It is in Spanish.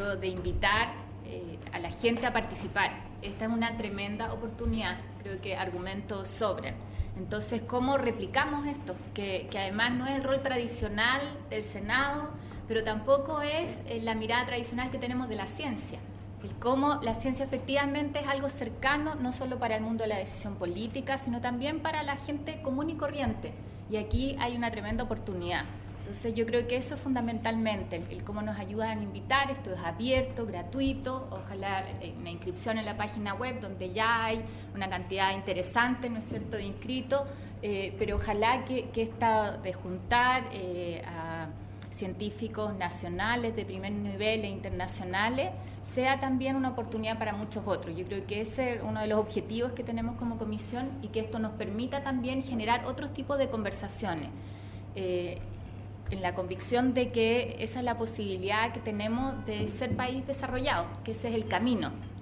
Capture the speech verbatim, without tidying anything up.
sentido de invitar eh, a la gente a participar. Esta es una tremenda oportunidad, creo que argumentos sobran. Entonces, ¿cómo replicamos esto? Que, que además no es el rol tradicional del Senado, pero tampoco es la mirada tradicional que tenemos de la ciencia. El cómo la ciencia efectivamente es algo cercano, no solo para el mundo de la decisión política, sino también para la gente común y corriente. Y aquí hay una tremenda oportunidad. Entonces yo creo que eso es fundamentalmente, el, el cómo nos ayudan a invitar. Esto es abierto, gratuito, ojalá eh, una inscripción en la página web donde ya hay una cantidad interesante, ¿no es cierto?, de inscritos, eh, pero ojalá que, que esta de juntar eh, a científicos nacionales de primer nivel e internacionales sea también una oportunidad para muchos otros. Yo creo que ese es uno de los objetivos que tenemos como comisión y que esto nos permita también generar otros tipos de conversaciones. Eh, en la convicción de que esa es la posibilidad que tenemos de ser país desarrollado, que ese es el camino.